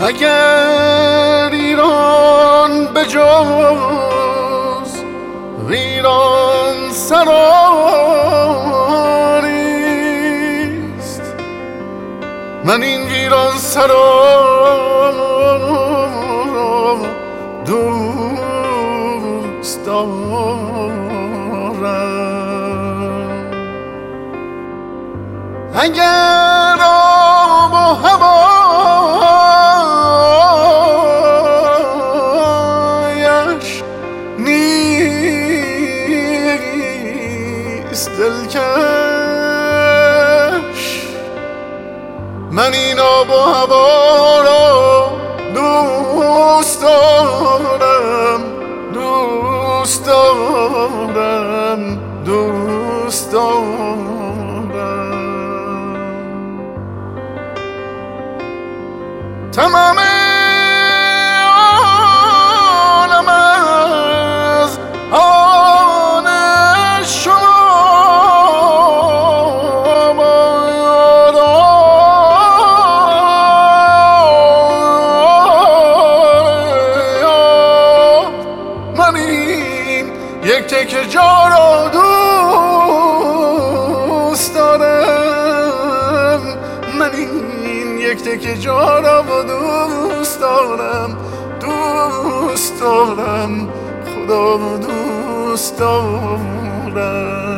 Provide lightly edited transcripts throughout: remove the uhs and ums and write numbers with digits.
اگر ایران به جز ویران سراریست، من این ویران سرا دوست دارم. اگر آب و هوایش نیست دلکش، من این آب و هوا را دوست دارم، دوست دارم، دوست دارم. تمام عالم از آن شما باید، من این یک تکه جا را دوست دارم، من این یک تکه جا را دوست دارم، دوست دارم، خدا دوست دارم.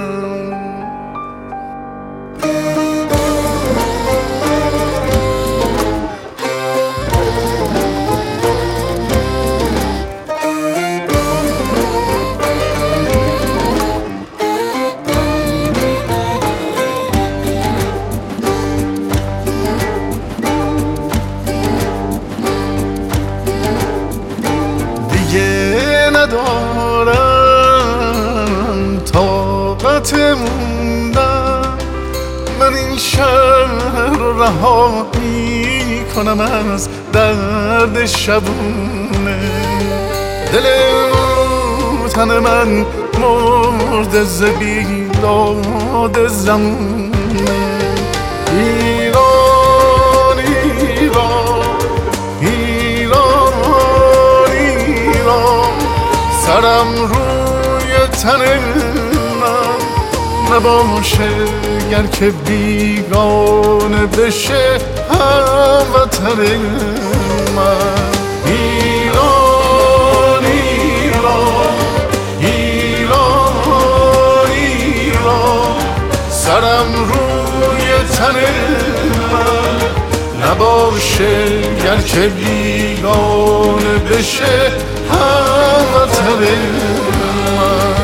ندارم طاقت موندن، من این شهر رو رها می کنم از درد شبونه. دل تن من مرد ز بیداد زمونه. ایران ایران ایران ایران، سرم روی تن من نباشه گر که بیگانه بشه هموطن من. ایران ایران ایران ایران، سرم روی تن من نباشه گر که بیگانه بشه هموطن من.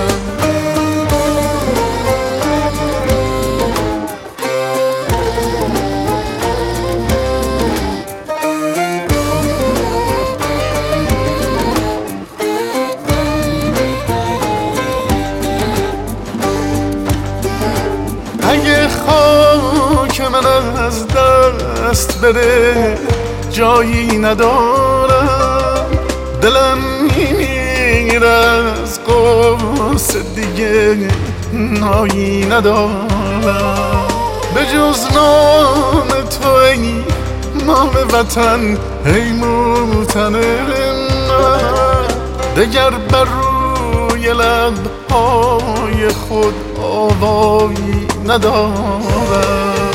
اگه خاک من از دست بره جایی ندارم، دلم میمیره از قصه دیگه نایی ندارم. به جز نام تو ای نام وطن، ای موطن من، دگر بر روی لبهای خود آوایی ندارم.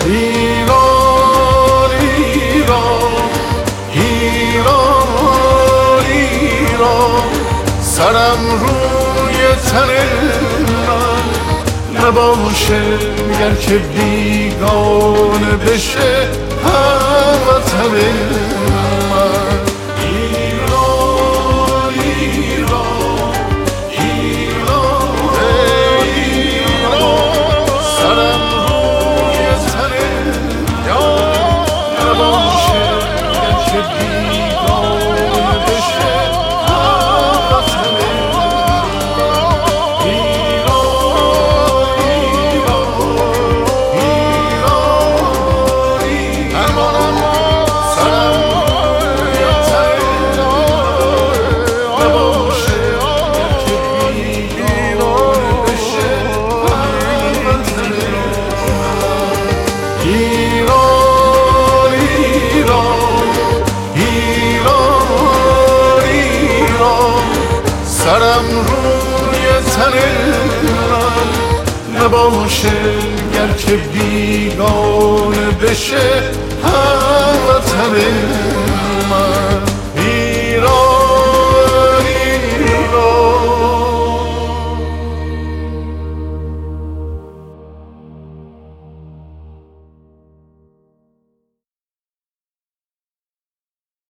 ایران ایران ایران ایران، سرم روی تن من نباشه گر که بیگانه بشه هموطن من. نباشه گر که بیگانه بشه هموطنه